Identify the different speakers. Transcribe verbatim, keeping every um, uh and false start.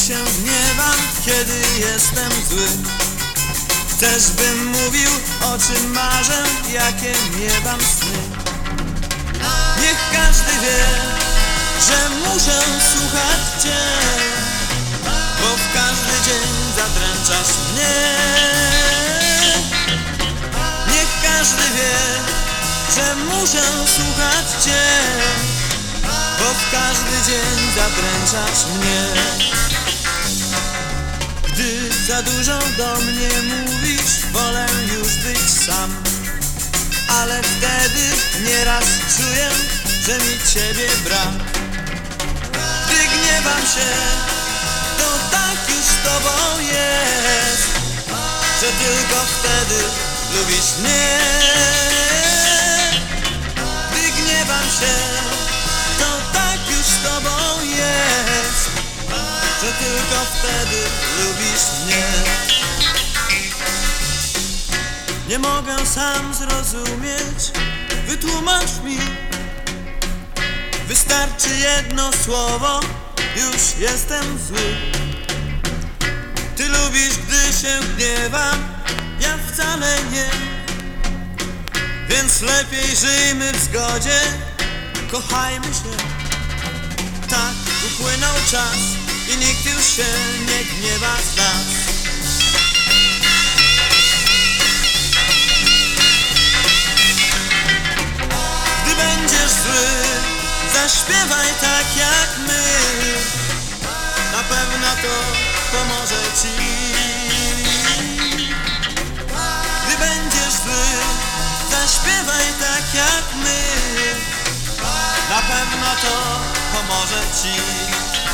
Speaker 1: się gniewam, kiedy jestem zły. Chcesz, bym mówił, o czym marzę, jakie miewam sny. Niech każdy wie, że muszę słuchać Cię, bo w każdy dzień zadręczasz mnie. Niech każdy wie, że muszę słuchać Cię, bo w każdy dzień zadręczasz mnie. Gdy za dużo do mnie mówisz, wolę już być sam, ale wtedy nieraz czuję, że mi Ciebie brak. Gdy gniewam się, to tak już z Tobą jest, że tylko wtedy lubisz mnie. Gdy gniewam się, to tak już z Tobą jest, że tylko wtedy lubisz mnie. Nie mogę sam zrozumieć, wytłumacz mi. Wystarczy jedno słowo, już jestem zły. Ty lubisz, gdy się gniewam, ja wcale nie. Więc lepiej żyjmy w zgodzie, kochajmy się. Tak upłynął czas i nikt już się nie gniewa z nas. Gdy będziesz zły, zaśpiewaj tak jak my. Na pewno to pomoże Ci. Gdy będziesz zły, zaśpiewaj tak jak my. Na pewno to pomoże Ci.